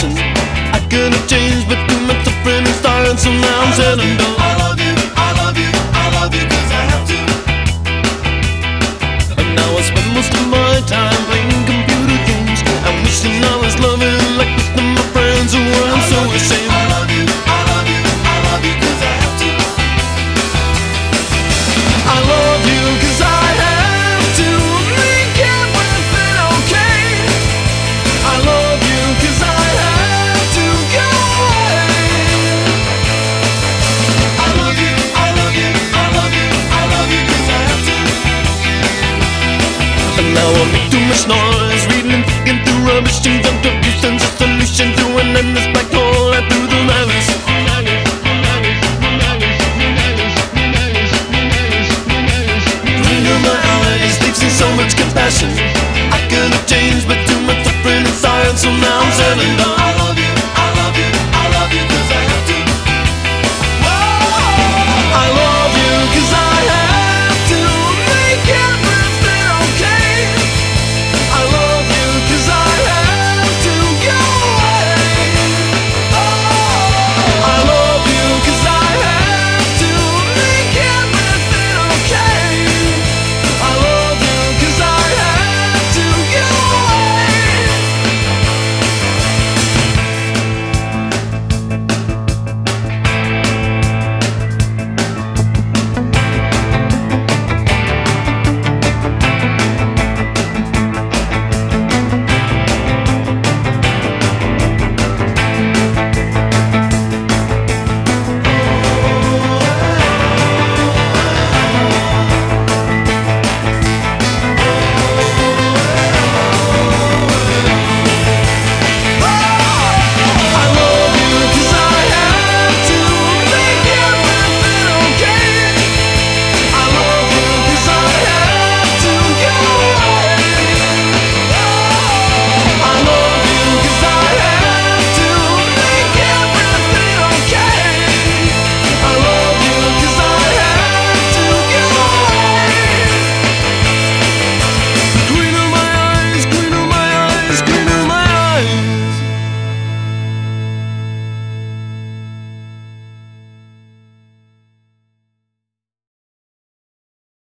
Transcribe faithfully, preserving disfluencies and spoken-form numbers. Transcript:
listen. I could have changed, but too much suffering and starting, so now I'm settling down. I love you, I love you, I love you, cause I have to. And now I spend most of my time playing computer games. I'm wishing I was loving like most of my friends who I'm so ashamed. I love you, I love you, I love you, cause I have to. I love you cause I have to make everything okay. I love you cause I have to go away. I love you, I love you, I love you, I love you, cause I have to. And now I make too much noise, reading and thinking through rubbish, things I'm